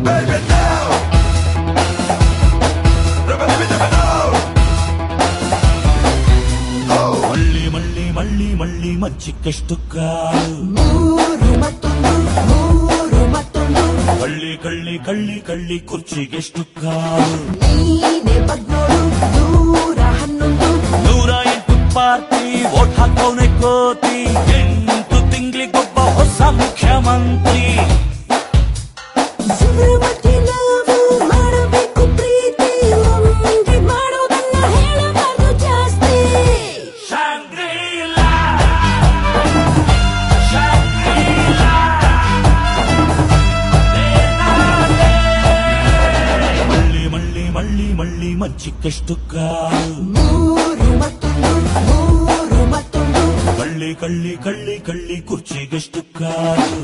ಮಳ್ಳಿ ಮಳ್ಳಿ ಮಳ್ಳಿ ಮಳ್ಳಿ ಮಚ್ಚಿಕೆಷ್ಟು ಕಾಳು ಕಳ್ಳಿ ಕಳ್ಳಿ ಕಳ್ಳಿ ಕಳ್ಳಿ ಕುರ್ಚಿಗೆಷ್ಟು ಕಾಳು 108 ಪಾರ್ಟಿ ವೋಟ್ ಹಾಕೋನೆ ಕೋತಿ 8 ತಿಂಗಳಿಗೊಬ್ಬ ಹೊಸ ಮುಖ್ಯಮಂತ್ರಿ ಮಳ್ಳಿ ಮಚ್ಚಿಕೆಷ್ಟು ಕಾಳು ಕಳ್ಳಿ ಕಳ್ಳಿ ಕಳ್ಳಿ ಕಳ್ಳಿ ಕುರ್ಚಿಗೆಷ್ಟು ಕಾಳು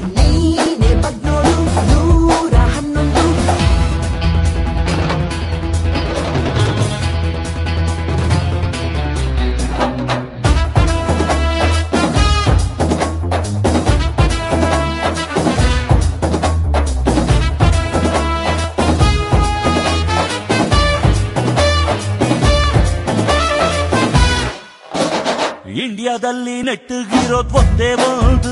ಇಂಡಿಯಾದಲ್ಲಿ ನೆಟ್ಟಗಿರೋದು ಒಂದೇ ಒಂದು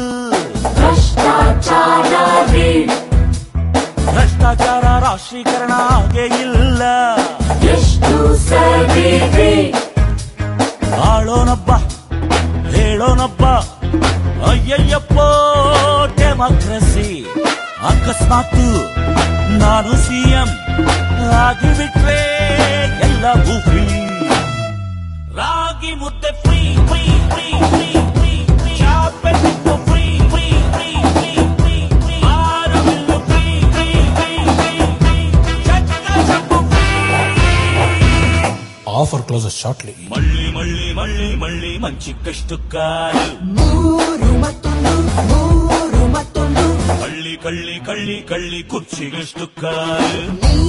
ಭ್ರಷ್ಟಾಚಾರ ರಾಷ್ಟ್ರೀಕರಣ ಹಾಗೆ ಇಲ್ಲ ಆಳೋನಬ್ಬ ಹೇಳೋನಬ್ಬ ಅಯ್ಯಯ್ಯಪ್ಪ ಡೆಮಾಕ್ರಸಿ ಅಕಸ್ಮಾತ್ ನಾನು ಸಿಎಂ ಆಗಿಬಿಟ್ರೆ ಎಲ್ಲ ಭೂಫಿ ರಾಗಿ ಮುದ್ದೆ free free free free free free ಚಾಪೆ ತಿಕ್ಕು free free free free free free ಆರವಿಲ್ಲು free free free free free ಚಟ್ಟ ಚಪ್ಪು ಫ್ರೀ ಆಫರ್ ಕ್ಲೋಸಸ್ ಶಾರ್ಟ್ಲಿ ಮಳ್ಳಿ ಮಳ್ಳಿ ಮಳ್ಳಿ ಮಳ್ಳಿ ಮಂಚಿಕೆಷ್ಟು ಕಾಳು ಕಳ್ಳಿ ಕಳ್ಳಿ ಕಳ್ಳಿ ಕಳ್ಳಿ ಕುರ್ಚಿಗೆಷ್ಟು ಕಾಳು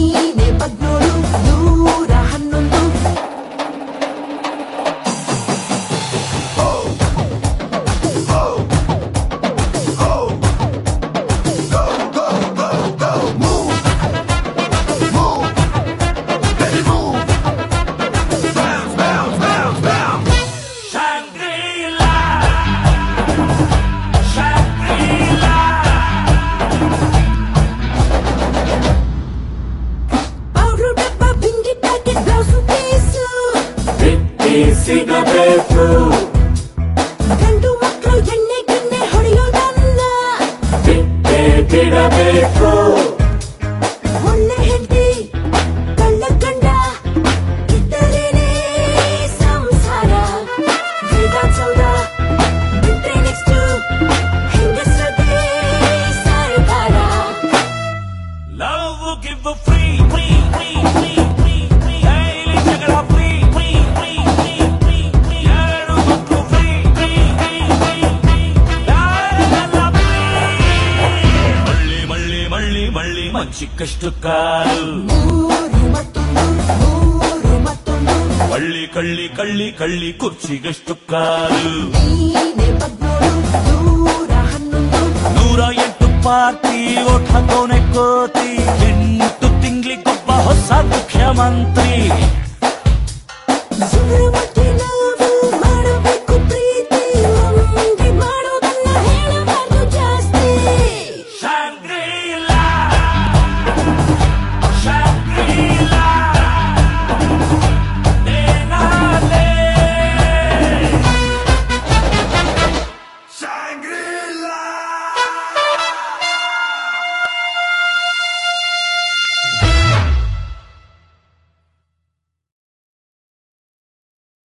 ಸಿಗಬೇಕು ಗಂಡು ಮಕ್ಕಳು ಎಣ್ಣೆ ಗಿಣ್ಣೆ ಹೊಡೆಯೋದಲ್ಲ ಬಿಟ್ಟೆ ಬಿಡಬೇಕು ಒಳ್ಳೆ ಹೆಂಡತಿ ಕಳ್ಳ ಗಂಡ ಇದ್ದರೇನೆ ಸಂಸಾರ ವಿಧಾನಸೌಧ ಬಿಟ್ರೆ ನೆಕ್ಸ್ಟ್ ಹೆಂಗಸರದೇ ಸರ್ಕಾರ love give free free free free free free ಐಲಿ ಜಗಳ free free free free free free ಎರಡು ಮಕ್ಕಳು free free free free free ಯಾರೆಲ್ಲ ಫ್ರೀ ಮಳ್ಳಿ ಮಳ್ಳಿ ಮಳ್ಳಿ ಮಳ್ಳಿ ಮಂಚಿಕೆಷ್ಟು ಕಾಳು ಕಳ್ಳಿ ಕಳ್ಳಿ ಕಳ್ಳಿ ಕಳ್ಳಿ ಕುರ್ಚಿಗೆಷ್ಟು ಕಾಲು 108 ಪಾರ್ಟಿ ವೋಟ್ ಹಾಕೋನೆ ಕೋತಿ 8 ತಿಂಗಳಿಗೊಬ್ಬ ಹೊಸ ಮುಖ್ಯಮಂತ್ರಿ